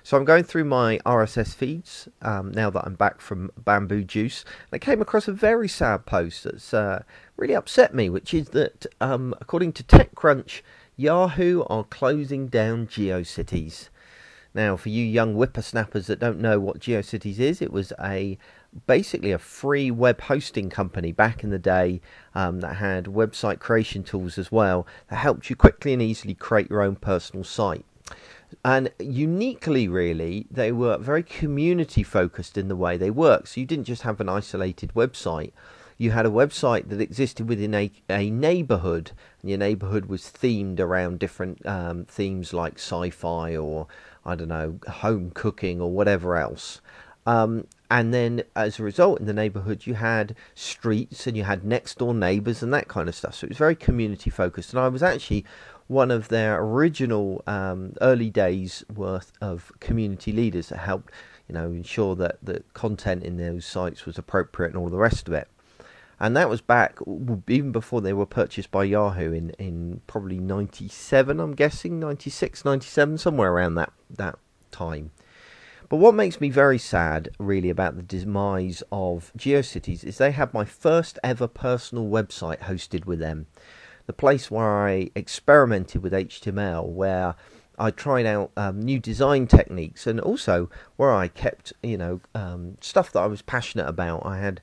So I'm going through my RSS feeds now that I'm back from Bamboo Juice. And I came across a very sad post that's really upset me, which is that according to TechCrunch, Yahoo are closing down GeoCities. Now, for you young whippersnappers that don't know what GeoCities is, it was basically a free web hosting company back in the day that had website creation tools as well that helped you quickly and easily create your own personal site. And uniquely, really, they were very community focused in the way they work. So you didn't just have an isolated website. You had a website that existed within a neighborhood, and your neighborhood was themed around different themes like sci-fi or, I don't know, home cooking or whatever else. And then as a result, in the neighborhood, you had streets and you had next door neighbors and that kind of stuff. So it was very community focused. And I was actually one of their original early days worth of community leaders that helped, ensure that the content in those sites was appropriate and all the rest of it. And that was back even before they were purchased by Yahoo in probably 97, I'm guessing, 96, 97, somewhere around that time. But what makes me very sad, really, about the demise of GeoCities is they had my first ever personal website hosted with them. The place where I experimented with HTML, where I tried out new design techniques, and also where I kept, stuff that I was passionate about. I had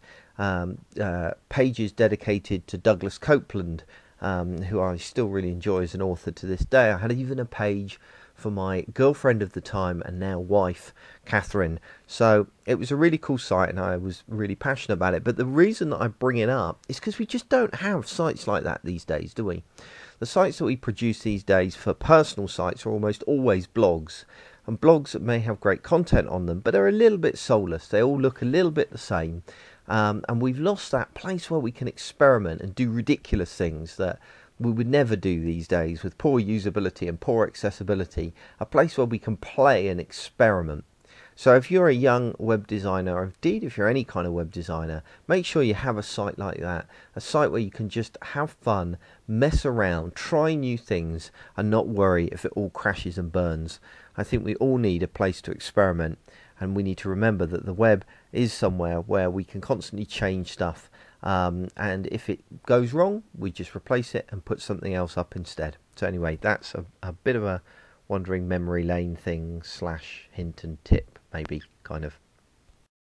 pages dedicated to Douglas Copeland, who I still really enjoy as an author to this day. I had even a page for my girlfriend of the time and now wife, Catherine. So it was a really cool site and I was really passionate about it. But the reason that I bring it up is because we just don't have sites like that these days, do we? The sites that we produce these days for personal sites are almost always blogs. And blogs that may have great content on them, but they're a little bit soulless. They all look a little bit the same. And we've lost that place where we can experiment and do ridiculous things that we would never do these days with poor usability and poor accessibility. A place where we can play and experiment. So if you're a young web designer, or indeed if you're any kind of web designer, make sure you have a site like that. A site where you can just have fun, mess around, try new things and not worry if it all crashes and burns. I think we all need a place to experiment, and we need to remember that the web is somewhere where we can constantly change stuff. And if it goes wrong, we just replace it and put something else up instead. So anyway, that's a bit of a wandering memory lane thing / hint and tip, maybe, kind of.